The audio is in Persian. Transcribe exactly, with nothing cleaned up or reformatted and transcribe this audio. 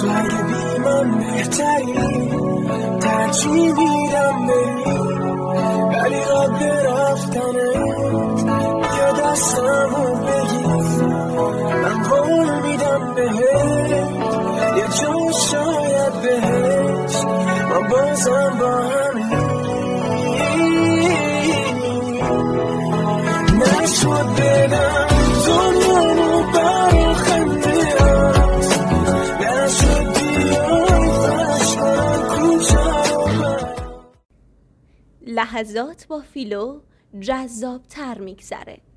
تو اگه بی من بهتری ترجیح میدم بری، ولی قبل رفتنت بیا دستمو بگیر، من قول میدم بهت یه جا شاید بهش ما بازم با همیم نشد بدم دنیامو برا خنده هست، نشد بیای فرش کنم کوچه رو من. لحظات با فیلو جذاب تر میگذره.